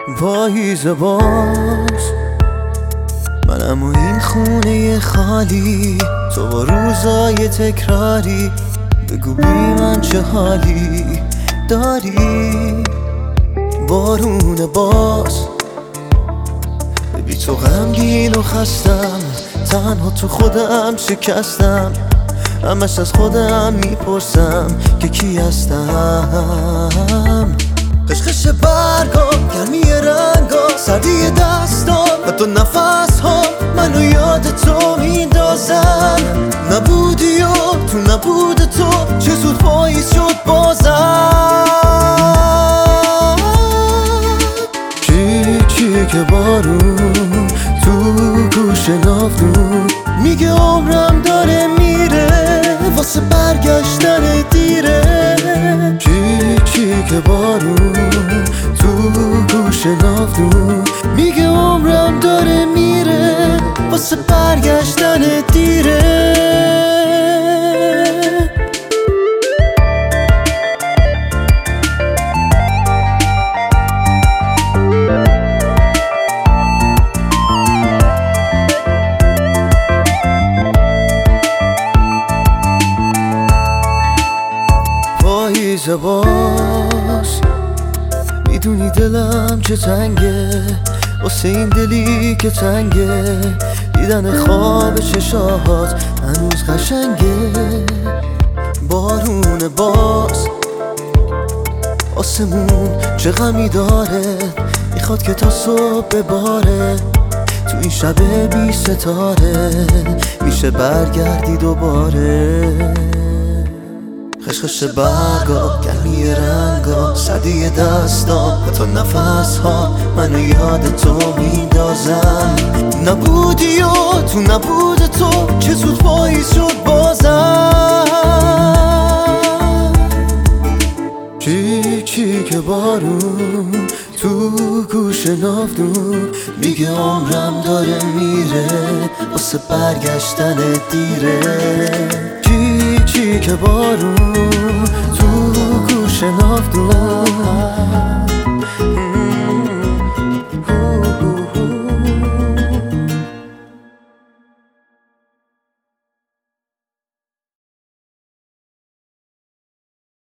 پاییز باز منم و این خونه خالی، تو با روزای تکراری. بگو بی من چه حالی داری؟ بارون باز بی تو غمگین و خستم، تنها تو خودم شکستم. همش از خودم میپرسم که کی هستم. خشخش برگا، گرمی رنگا، سردی دستام و تو نفس ها منو یاد تو میندازن. نبودی و تو نبود تو چه زود پاییز شد بازم. چی که بارون تو گوش نافتون میگه عمرم داره میره، واسه برگشتن دیره. چی که بارون تو گوش نافتون میگه عمرم داره میره، واسه برگشتن دیره. پاییز باز میدونی دلم چه تنگه، واسه این دلی که تنگه. دیدن خواب چشات هنوز قشنگه. بارون باز آسمون چه غمی داره، میخواد که تا صبح بباره. تو این شب بی ستاره میشه برگردی دوباره. خشخش برگا، گرمی رنگا، سردی دستام و تو نفس ها منو یاد تو میندازن. نبودی و تو نبود تو چه زود پاییز شد بازم. چی که بارون تو گوش نافتون میگه عمرم داره میره، واسه برگشتن دیره. چی که بارون تو گوش نافتون